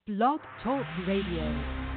Blog Talk Radio.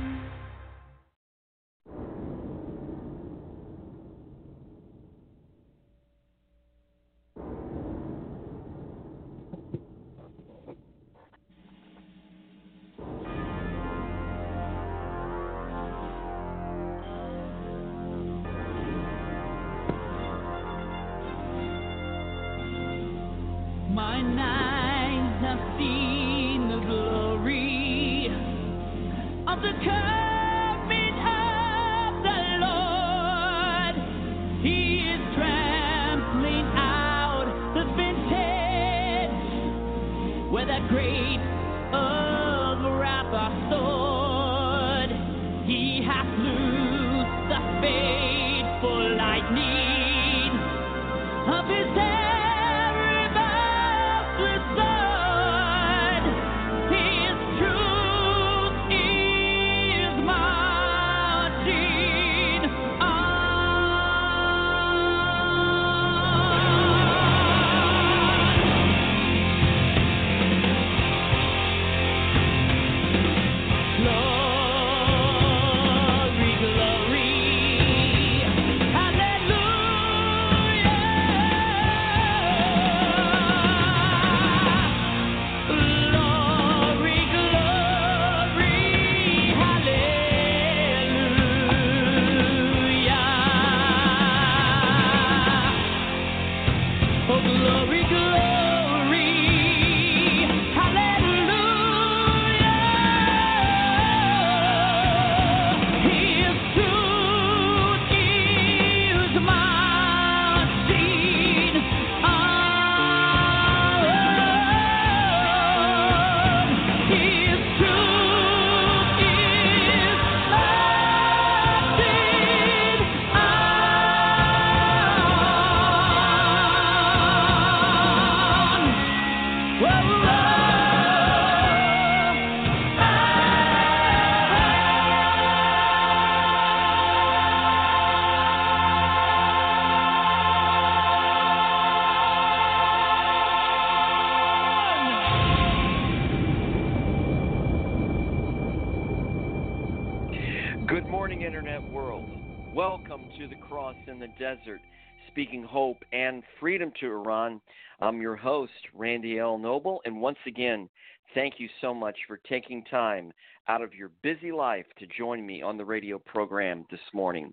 In the desert, speaking hope and freedom to Iran. I'm your host, Randy L. Noble, and once again, thank you so much for taking time out of your busy life to join me on the radio program this morning.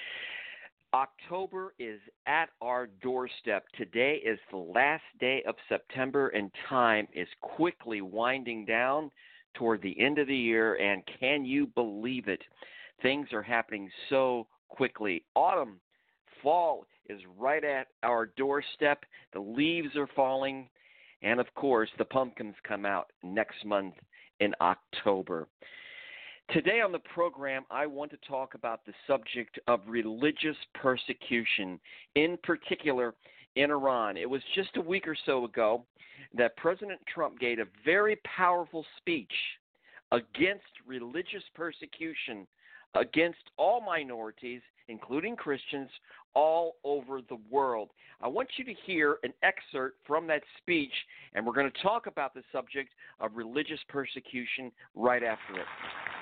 October is at our doorstep. Today is the last day of September, and time is quickly winding down toward the end of the year, and can you believe it? Things are happening so quickly. Autumn, fall is right at our doorstep. The leaves are falling. And, of course, the pumpkins come out next month in October. Today on the program, I want to talk about the subject of religious persecution, in particular in Iran. It was just a week or so ago that President Trump gave a very powerful speech against religious persecution against all minorities, including Christians, all over the world. I want you to hear an excerpt from that speech, and we're going to talk about the subject of religious persecution right after it.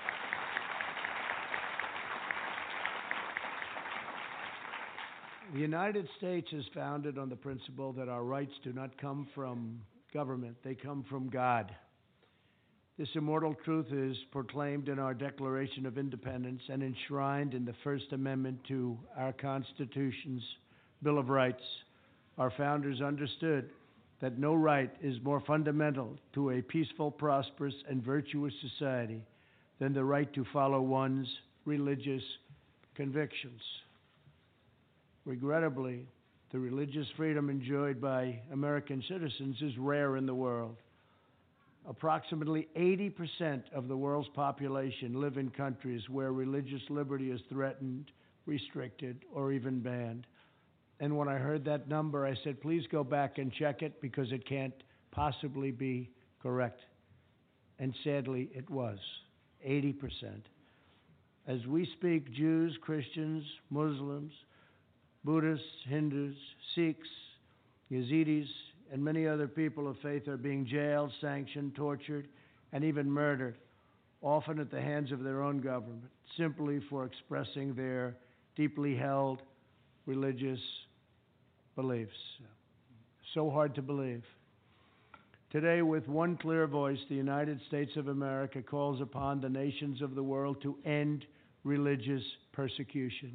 The United States is founded on the principle that our rights do not come from government, they come from God. This immortal truth is proclaimed in our Declaration of Independence and enshrined in the First Amendment to our Constitution's Bill of Rights. Our founders understood that no right is more fundamental to a peaceful, prosperous, and virtuous society than the right to follow one's religious convictions. Regrettably, the religious freedom enjoyed by American citizens is rare in the world. Approximately 80% of the world's population live in countries where religious liberty is threatened, restricted, or even banned. And when I heard that number, I said, please go back and check it because it can't possibly be correct. And sadly, it was 80%. As we speak, Jews, Christians, Muslims, Buddhists, Hindus, Sikhs, Yazidis, and many other people of faith are being jailed, sanctioned, tortured, and even murdered, often at the hands of their own government, simply for expressing their deeply held religious beliefs. So hard to believe. Today, with one clear voice, the United States of America calls upon the nations of the world to end religious persecution.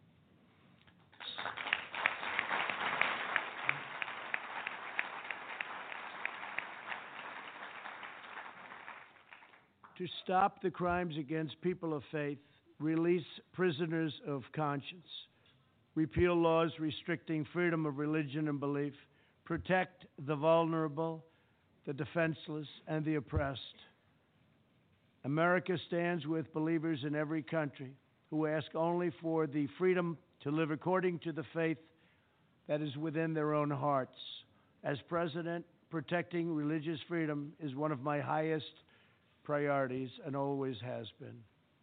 To stop the crimes against people of faith, release prisoners of conscience, repeal laws restricting freedom of religion and belief, protect the vulnerable, the defenseless, and the oppressed. America stands with believers in every country who ask only for the freedom to live according to the faith that is within their own hearts. As president, protecting religious freedom is one of my highest priorities and always has been.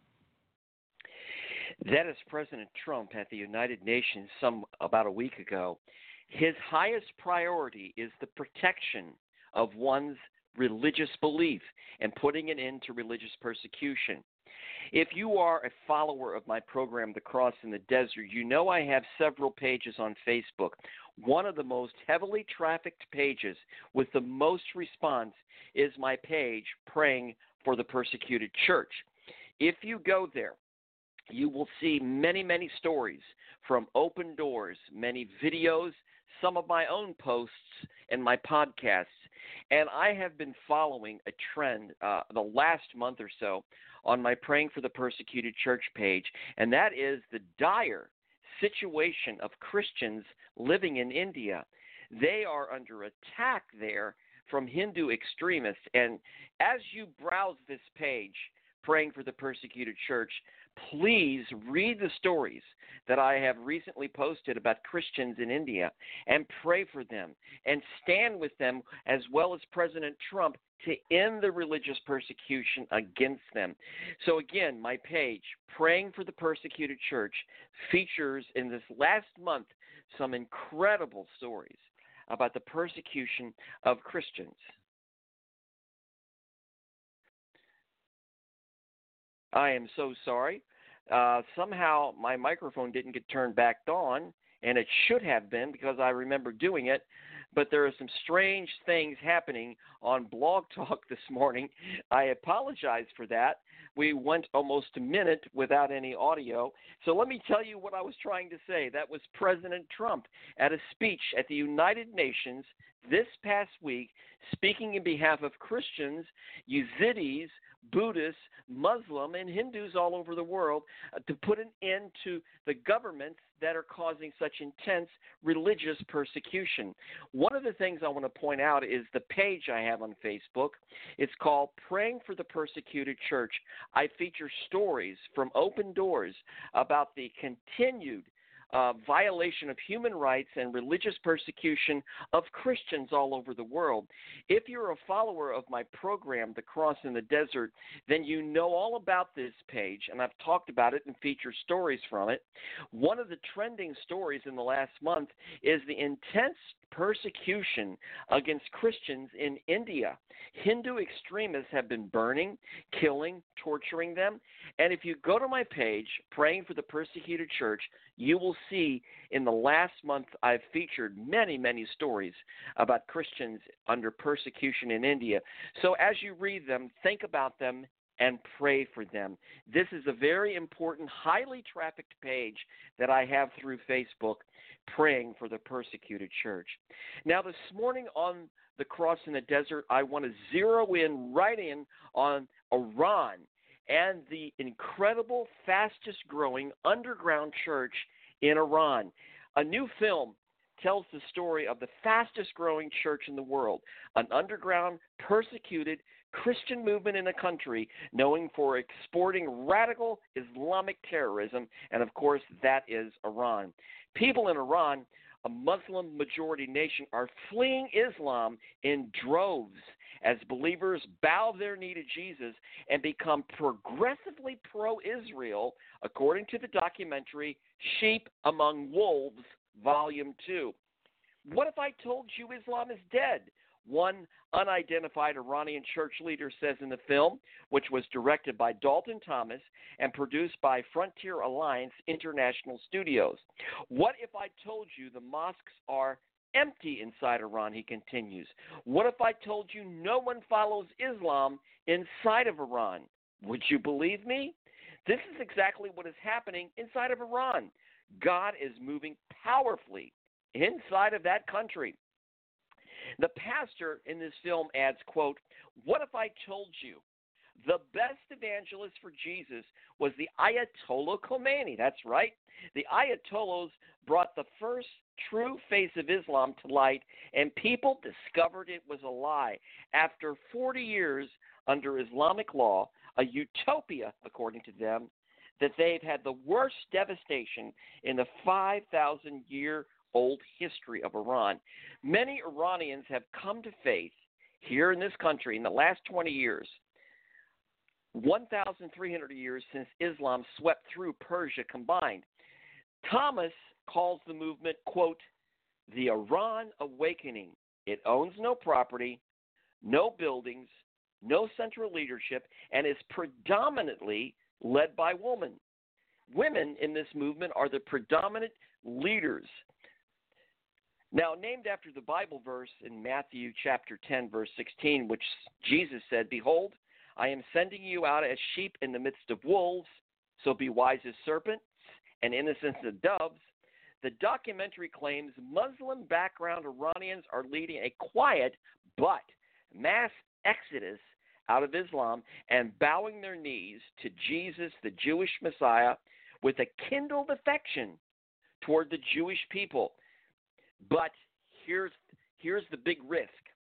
That is President Trump at the United Nations about a week ago. His highest priority is the protection of one's religious belief and putting an end to religious persecution. If you are a follower of my program, The Cross in the Desert, you know I have several pages on Facebook. One of the most heavily trafficked pages with the most response is my page, Praying for the Persecuted Church. If you go there, you will see many, many stories from Open Doors, many videos, some of my own posts, and my podcasts. And I have been following a trend the last month or so on my Praying for the Persecuted Church page, and that is the dire situation of Christians living in India. They are under attack there from Hindu extremists. And as you browse this page, Praying for the Persecuted Church, please read the stories that I have recently posted about Christians in India and pray for them and stand with them, as well as President Trump, to end the religious persecution against them. So again, my page, Praying for the Persecuted Church, features in this last month some incredible stories about the persecution of Christians. I am so sorry. Somehow my microphone didn't get turned back on, and it should have been because I remember doing it. But there are some strange things happening on Blog Talk this morning. I apologize for that. We went almost a minute without any audio. So let me tell you what I was trying to say. That was President Trump at a speech at the United Nations this past week, speaking in behalf of Christians, Yazidis, Buddhists, Muslim, and Hindus all over the world to put an end to the governments that are causing such intense religious persecution. One of the things I want to point out is the page I have on Facebook. It's called Praying for the Persecuted Church. I feature stories from Open Doors about the continued violation of human rights and religious persecution of Christians all over the world. If you're a follower of my program, The Cross in the Desert, then you know all about this page, and I've talked about it and feature stories from it. One of the trending stories in the last month is the intense persecution against Christians in India. Hindu extremists have been burning, killing, torturing them. And if you go to my page, Praying for the Persecuted Church, you will see in the last month I've featured many, many stories about Christians under persecution in India. So as you read them, think about them and pray for them. This is a very important, highly trafficked page that I have through Facebook, Praying for the Persecuted Church. Now, this morning on The Cross in the Desert, I want to zero in right in on Iran and the incredible, fastest-growing underground church in Iran. A new film tells the story of the fastest-growing church in the world, an underground, persecuted Christian movement in the country known for exporting radical Islamic terrorism, and of course that is Iran. People in Iran, a Muslim-majority nation, are fleeing Islam in droves as believers bow their knee to Jesus and become progressively pro-Israel, according to the documentary Sheep Among Wolves, Volume 2. What if I told you Islam is dead? One unidentified Iranian church leader says in the film, which was directed by Dalton Thomas and produced by Frontier Alliance International Studios. What if I told you the mosques are empty inside Iran, he continues. What if I told you no one follows Islam inside of Iran? Would you believe me? This is exactly what is happening inside of Iran. God is moving powerfully inside of that country. The pastor in this film adds, quote, what if I told you the best evangelist for Jesus was the Ayatollah Khomeini? That's right. The Ayatollahs brought the first true face of Islam to light, and people discovered it was a lie. After 40 years under Islamic law, a utopia, according to them, that they've had the worst devastation in the 5,000-year-old history of Iran. Many Iranians have come to faith here in this country in the last 20 years, 1,300 years since Islam swept through Persia combined. Thomas calls the movement, quote, the Iran Awakening. It owns no property, no buildings, no central leadership, and is predominantly led by women. Women in this movement are the predominant leaders. Now, named after the Bible verse in Matthew chapter 10, verse 16, which Jesus said, behold, I am sending you out as sheep in the midst of wolves, so be wise as serpents and innocent as doves. The documentary claims Muslim background Iranians are leading a quiet but mass exodus out of Islam and bowing their knees to Jesus, the Jewish Messiah, with a kindled affection toward the Jewish people. But here's the big risk.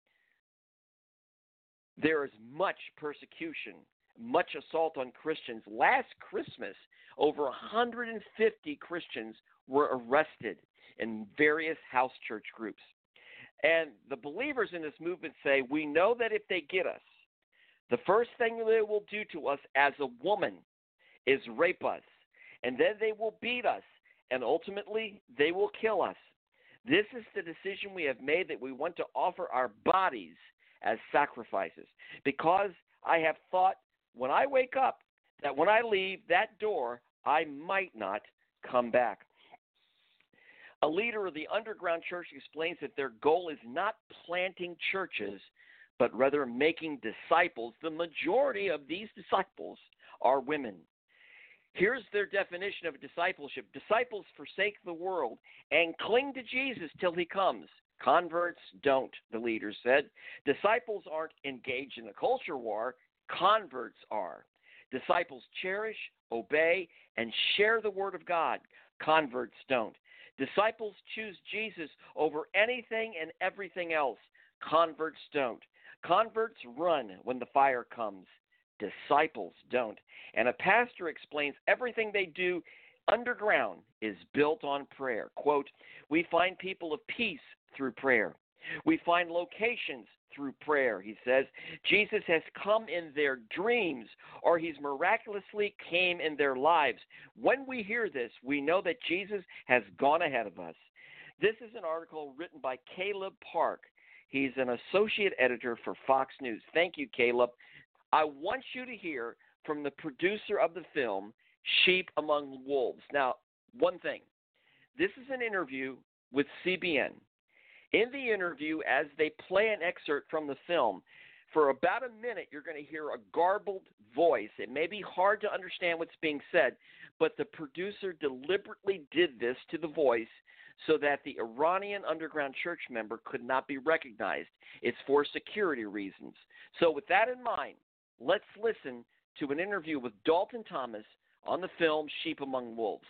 There is much persecution, much assault on Christians. Last Christmas, over 150 Christians were arrested in various house church groups. And the believers in this movement say, we know that if they get us, the first thing they will do to us as a woman is rape us. And then they will beat us. And ultimately, they will kill us. This is the decision we have made, that we want to offer our bodies as sacrifices. Because I have thought when I wake up that when I leave that door, I might not come back. A leader of the underground church explains that their goal is not planting churches, but rather making disciples. The majority of these disciples are women. Here's their definition of discipleship. Disciples forsake the world and cling to Jesus till he comes. Converts don't, the leader said. Disciples aren't engaged in a culture war. Converts are. Disciples cherish, obey, and share the word of God. Converts don't. Disciples choose Jesus over anything and everything else. Converts don't. Converts run when the fire comes. Disciples don't. And a pastor explains everything they do underground is built on prayer. Quote, we find people of peace through prayer. We find locations through prayer, he says. Jesus has come in their dreams, or he's miraculously came in their lives. When we hear this, we know that Jesus has gone ahead of us. This is an article written by Caleb Park. He's an associate editor for Fox News. Thank you, Caleb. I want you to hear from the producer of the film, Sheep Among Wolves. Now, one thing. This is an interview with CBN. In the interview, as they play an excerpt from the film, for about a minute, you're going to hear a garbled voice. It may be hard to understand what's being said, but the producer deliberately did this to the voice so that the Iranian underground church member could not be recognized. It's for security reasons. So with that in mind, let's listen to an interview with Dalton Thomas on the film Sheep Among Wolves.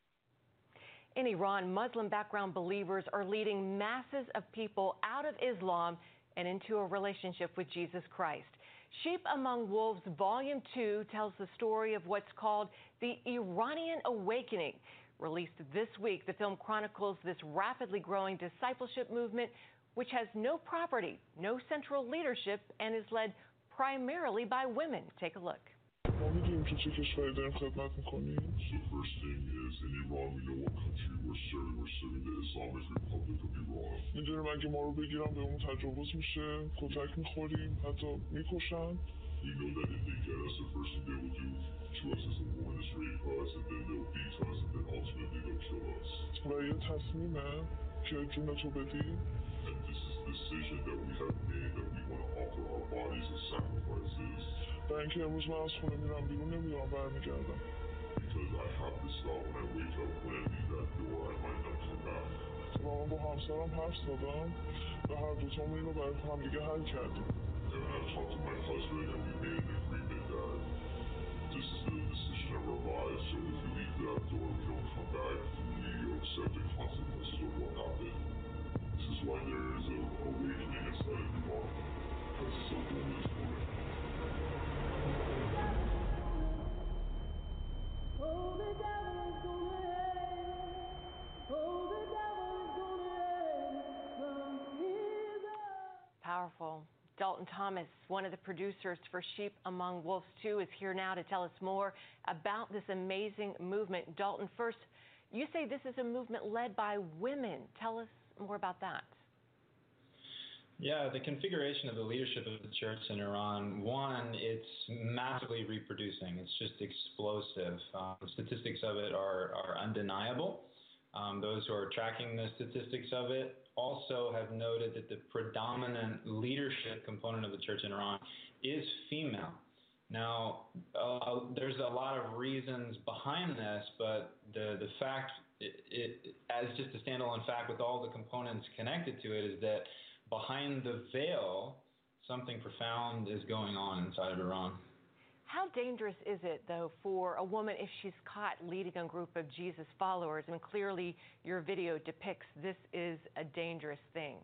In Iran, Muslim background believers are leading masses of people out of Islam and into a relationship with Jesus Christ. Sheep Among Wolves Volume 2 tells the story of what's called the Iranian Awakening. Released this week, the film chronicles this rapidly growing discipleship movement, which has no property, no central leadership, and is led primarily by women. Take a look. What would you میگیم تو چه کشوری داریم خدمت میکنیم؟ So first thing is in Iran we know what country we're serving. We're serving the Islamic Republic of Iran. میدونیم اگه ما رو بگیرن به اون تجاوز میشه، کتک میخوریم، حتی میکشن. We know that if they get us, the first thing they will do to us is one is rape us, and then they'll beat us, and then ultimately they'll kill us. و یه تصمیمه که جون تو بدی. And this is the decision that we have made, that we want to offer our bodies as sacrifices. برای اینکه امروز من از خونه میرم بیرون نمیدونم برمیگردم. Because I have to stop when I wake up, when I leave that door, I might not come back. و من با همسرم حرف زدم و هر دوتامون اینو برای هم دیگه حل کردیم. And I've talked to my husband and we made an agreement that this is the decision of our lives, so if we leave that door, we don't come back, we accept the consequences of what happened. This is why there is an awakening inside of Iran, because it's a woman's woman. Powerful. Dalton Thomas, one of the producers for Sheep Among Wolves 2, is here now to tell us more about this amazing movement. Dalton, first, you say this is a movement led by women. Tell us more about that. Yeah, the configuration of the leadership of the church in Iran, one, it's massively reproducing. It's just explosive. Statistics of it are undeniable. Those who are tracking the statistics of it also have noted that the predominant leadership component of the church in Iran is female. Now, there's a lot of reasons behind this, but the fact, as just a standalone fact with all the components connected to it, is that behind the veil, something profound is going on inside of Iran. How dangerous is it, though, for a woman if she's caught leading a group of Jesus followers? I mean, clearly your video depicts this is a dangerous thing.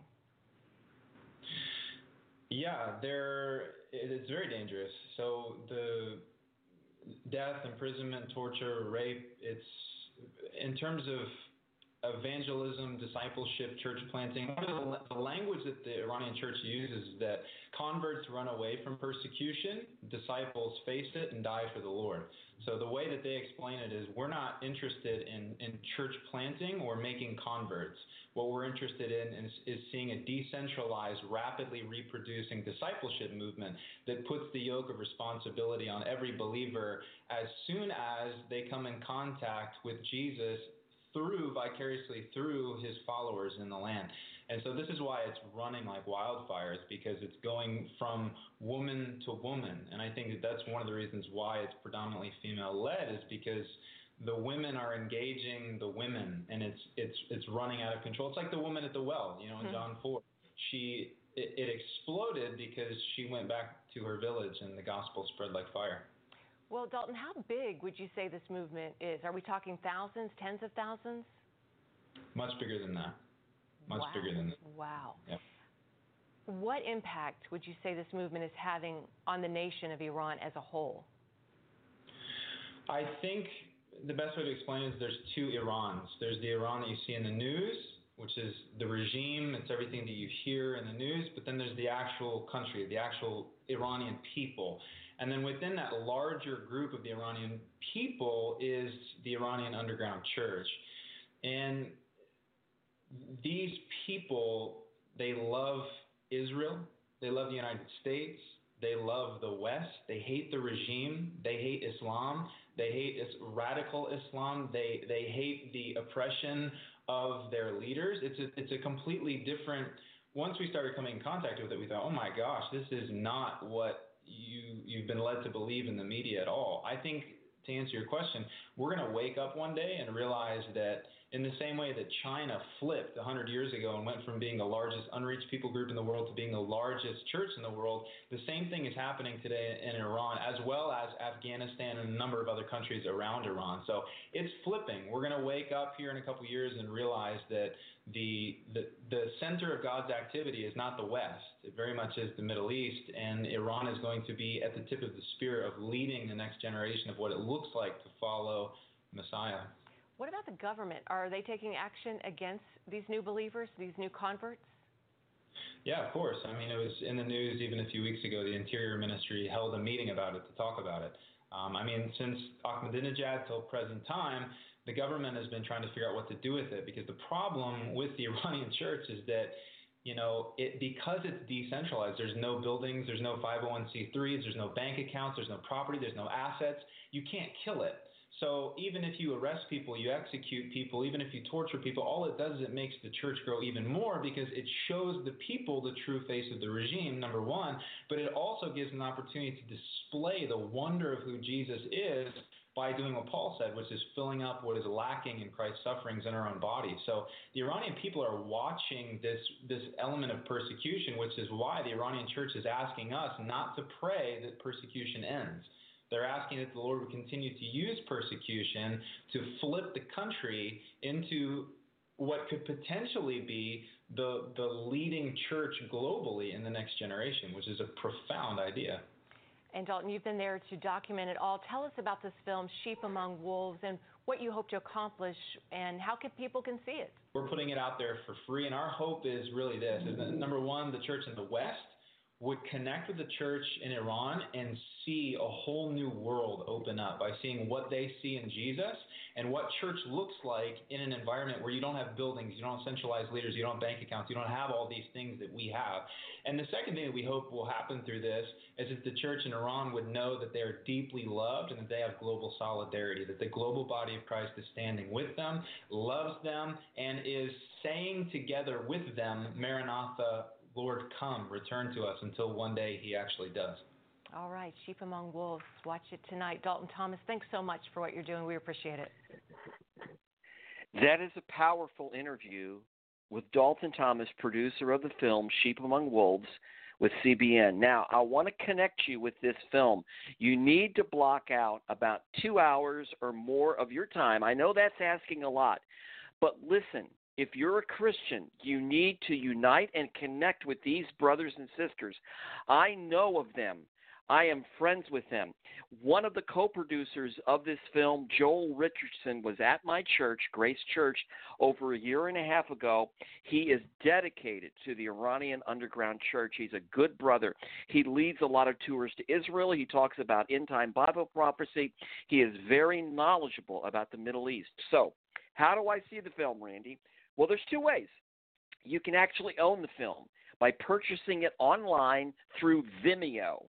Yeah, it's very dangerous. So the death, imprisonment, torture, rape, it's in terms of evangelism, discipleship, church planting. One of the language that the Iranian church uses is that converts run away from persecution, disciples face it and die for the Lord. So the way that they explain it is we're not interested in church planting or making converts. What we're interested in is seeing a decentralized, rapidly reproducing discipleship movement that puts the yoke of responsibility on every believer as soon as they come in contact with Jesus vicariously through his followers in the land. And so this is why it's running like wildfires, because it's going from woman to woman. And I think that's one of the reasons why it's predominantly female-led, is because the women are engaging the women, and it's running out of control. It's like the woman at the well, in John 4. It exploded because she went back to her village and the gospel spread like fire. Well, Dalton, how big would you say this movement is? Are we talking thousands, tens of thousands? Much bigger than that. Much bigger than that. Wow. Yep. What impact would you say this movement is having on the nation of Iran as a whole? I think the best way to explain it is there's two Irans. There's the Iran that you see in the news, which is the regime, it's everything that you hear in the news, but then there's the actual country, the actual Iranian people. And then within that larger group of the Iranian people is the Iranian underground church. And these people, they love Israel, they love the United States, they love the West, they hate the regime, they hate Islam, they hate radical Islam, they hate the oppression of their leaders. It's a completely different. Once we started coming in contact with it, we thought, oh my gosh, this is not what you've been led to believe in the media at all. I think, to answer your question, we're going to wake up one day and realize that in the same way that China flipped 100 years ago and went from being the largest unreached people group in the world to being the largest church in the world, the same thing is happening today in Iran, as well as Afghanistan and a number of other countries around Iran. So it's flipping. We're going to wake up here in a couple years and realize that the center of God's activity is not the West. It very much is the Middle East, and Iran is going to be at the tip of the spear of leading the next generation of what it looks like to follow Messiah. What about the government? Are they taking action against these new believers, these new converts? Yeah, of course. I mean, it was in the news even a few weeks ago. The Interior Ministry held a meeting about it to talk about it. Since Ahmadinejad till present time, the government has been trying to figure out what to do with it, because the problem with the Iranian church is that, because it's decentralized, there's no buildings, there's no 501c3s, there's no bank accounts, there's no property, there's no assets. You can't kill it. So even if you arrest people, you execute people, even if you torture people, all it does is it makes the church grow even more, because it shows the people the true face of the regime, number one, but it also gives an opportunity to display the wonder of who Jesus is by doing what Paul said, which is filling up what is lacking in Christ's sufferings in our own body. So the Iranian people are watching this element of persecution, which is why the Iranian church is asking us not to pray that persecution ends. They're asking that the Lord would continue to use persecution to flip the country into what could potentially be the leading church globally in the next generation, which is a profound idea. And Dalton, you've been there to document it all. Tell us about this film, Sheep Among Wolves, and what you hope to accomplish, and how people can see it. We're putting it out there for free, and our hope is really this, is that, number one, the church in the West would connect with the church in Iran and see a whole new world open up by seeing what they see in Jesus and what church looks like in an environment where you don't have buildings, you don't have centralized leaders, you don't have bank accounts, you don't have all these things that we have. And the second thing that we hope will happen through this is that the church in Iran would know that they are deeply loved and that they have global solidarity, that the global body of Christ is standing with them, loves them, and is saying together with them, Maranatha, Lord, come, return to us, until one day he actually does. All right, Sheep Among Wolves. Watch it tonight. Dalton Thomas, thanks so much for what you're doing. We appreciate it. That is a powerful interview with Dalton Thomas, producer of the film Sheep Among Wolves, with CBN. Now, I want to connect you with this film. You need to block out about 2 hours or more of your time. I know that's asking a lot, but listen. If you're a Christian, you need to unite and connect with these brothers and sisters. I know of them. I am friends with them. One of the co-producers of this film, Joel Richardson, was at my church, Grace Church, over a year and a half ago. He is dedicated to the Iranian underground church. He's a good brother. He leads a lot of tours to Israel. He talks about end-time Bible prophecy. He is very knowledgeable about the Middle East. So, how do I see the film, Randy? Well, there's two ways. You can actually own the film by purchasing it online through Vimeo,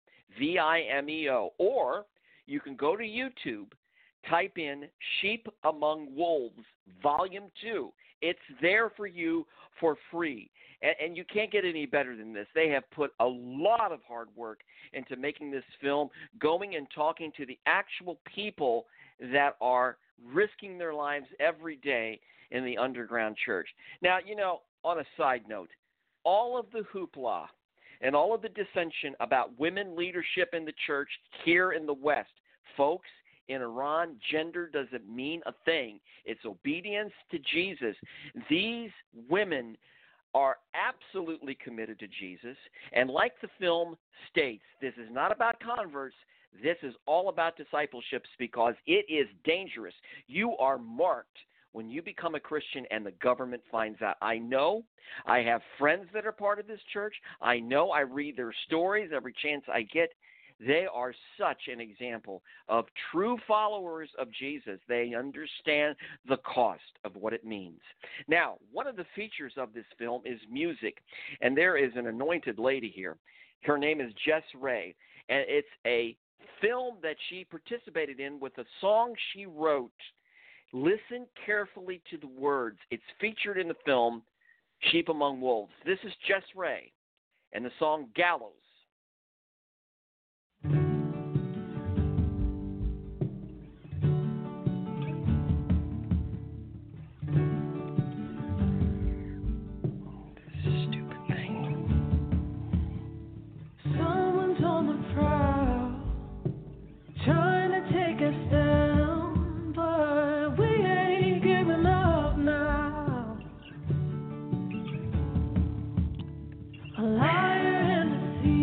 Vimeo, or you can go to YouTube, type in Sheep Among Wolves, Volume 2. It's there for you for free, and you can't get any better than this. They have put a lot of hard work into making this film, going and talking to the actual people that are risking their lives every day in the underground church. Now, on a side note, all of the hoopla and all of the dissension about women leadership in the church here in the West, folks, in Iran, gender doesn't mean a thing. It's obedience to Jesus. These women are absolutely committed to Jesus, and like the film states, this is not about converts. This is all about discipleships, because it is dangerous. You are marked when you become a Christian and the government finds out. I know. I have friends that are part of this church. I know. I read their stories every chance I get. They are such an example of true followers of Jesus. They understand the cost of what it means. Now, one of the features of this film is music, and there is an anointed lady here. Her name is Jess Ray, and it's a film that she participated in with a song she wrote. Listen carefully to the words. It's featured in the film Sheep Among Wolves. This is Jess Ray and the song Gallows. A liar and a thief.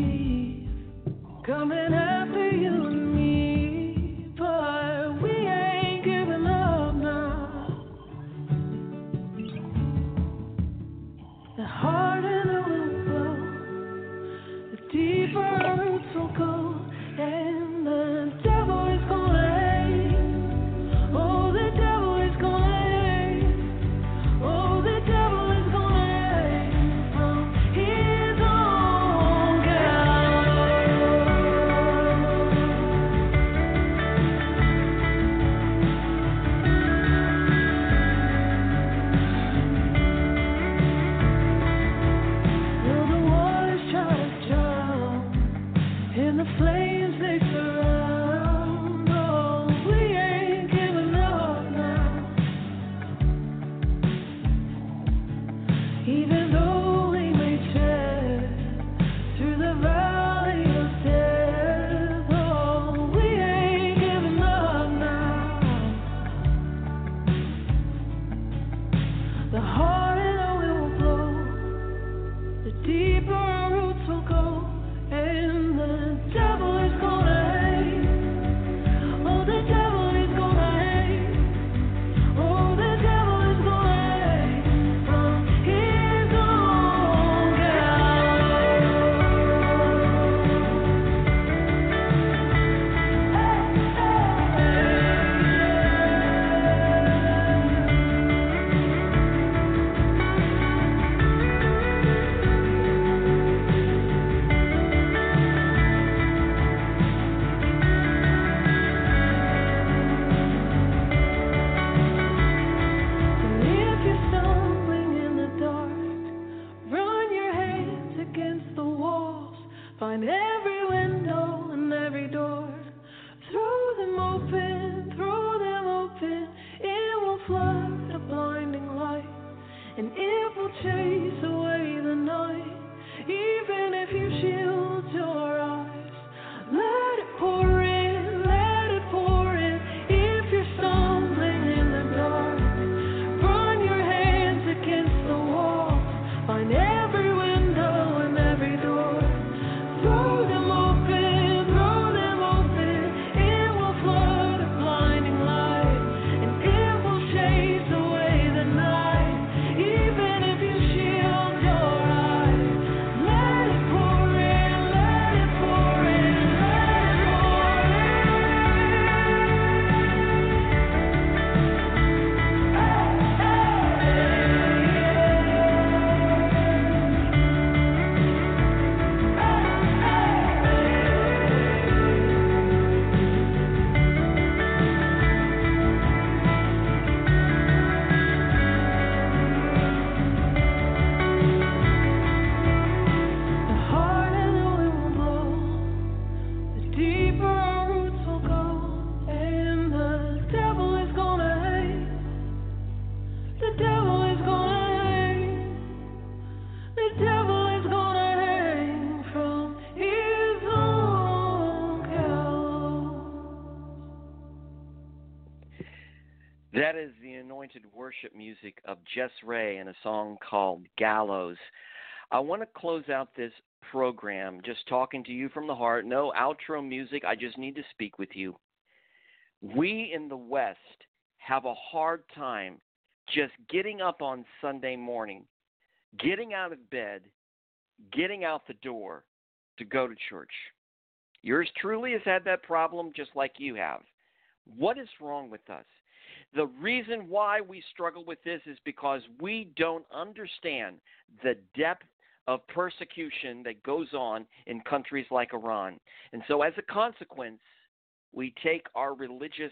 That is the anointed worship music of Jess Ray in a song called Gallows. I want to close out this program just talking to you from the heart. No outro music. I just need to speak with you. We in the West have a hard time just getting up on Sunday morning, getting out of bed, getting out the door to go to church. Yours truly has had that problem just like you have. What is wrong with us? The reason why we struggle with this is because we don't understand the depth of persecution that goes on in countries like Iran. And so as a consequence, we take our religious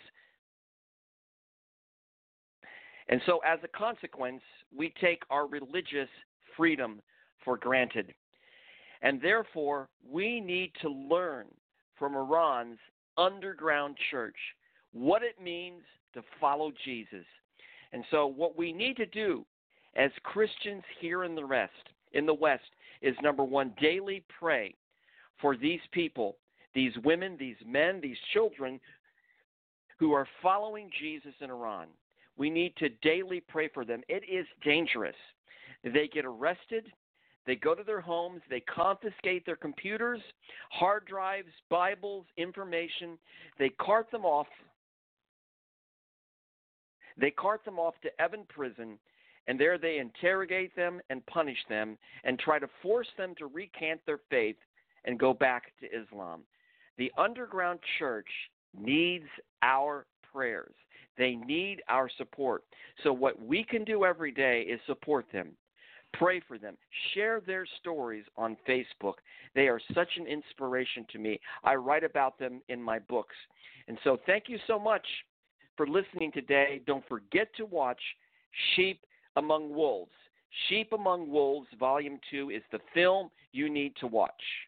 freedom for granted. And therefore, we need to learn from Iran's underground church what it means to follow Jesus. And so what we need to do as Christians here in the West, is number one, daily pray for these people, these women, these men, these children who are following Jesus in Iran. We need to daily pray for them. It is dangerous. They get arrested. They go to their homes. They confiscate their computers, hard drives, Bibles, information. They cart them off. They cart them off to Evin prison, and there they interrogate them and punish them and try to force them to recant their faith and go back to Islam. The underground church needs our prayers. They need our support. So what we can do every day is support them, pray for them, share their stories on Facebook. They are such an inspiration to me. I write about them in my books. And so thank you so much for listening today. Don't forget to watch Sheep Among Wolves. Sheep Among Wolves, Volume 2 is the film you need to watch.